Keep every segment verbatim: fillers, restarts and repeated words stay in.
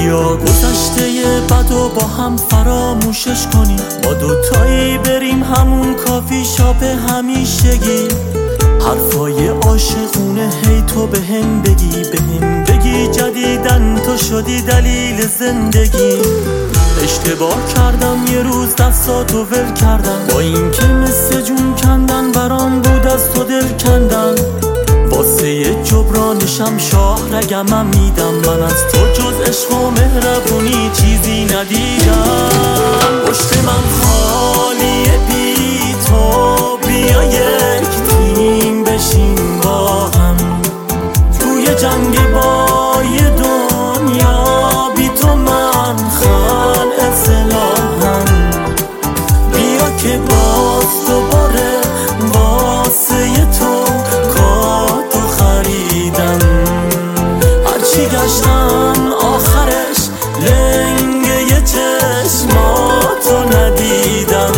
بیا گذشته بد و با هم فراموشش کنیم، ما دوتایی بریم همون کافی شاپ همیشگی، حرفای عاشقونه هی تو به هم بگی، به هم بگی جدیدن تو شدی دلیل زندگی. اشتباه کردم یه روز دستاتو ول کردم، با این که مثل جون کندن برام بود از تو دل کندن، واسه جبرانشم شاه رگمم میدم، من از تو جز عشق و مهربونی چیزی ندیدم. پشت من خالیه بی تو، بیا یک تیم بشیم با هم توی جنگ بای دنیا، بی تو من خلع سلاحم، بیا که باز دوباره واسه تو کاتو خریدم، هرچی گشتم آخرش لنگه یه چشماتو ندیدم.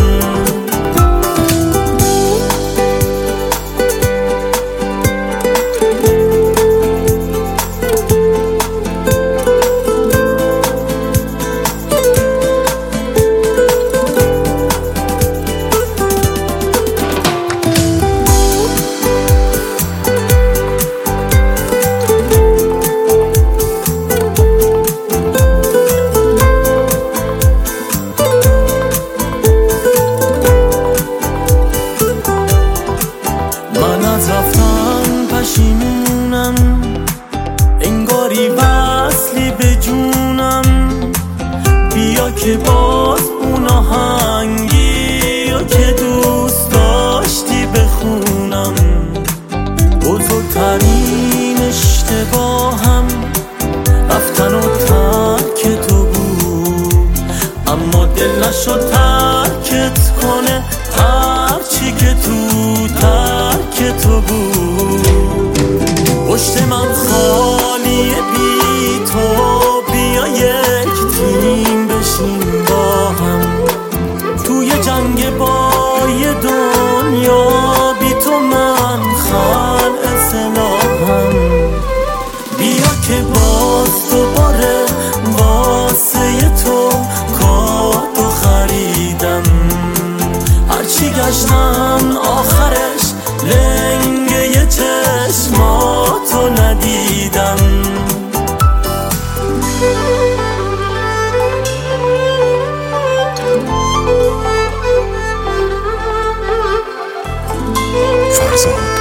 من از رفتن پشیمونم، انگاری وصلی به جونم، بیا که باز اون آهنگی و که دوست داشتی بخونم. بزرگترین اشتباهم رفتن و ترک تو بود، اما دل نشد ترکت کنه هرچی که تو ترک تو بود. پشت من خالیه بی تو، بیا یک تیم بشیم با هم توی جنگ بای دنیا، بی تو من خلع سلاحم، بیا که باز دوباره واسه تو کاتو خریدم، هرچی گشتم آخرش لنگه یه چشماتو ندیدم. فرزاد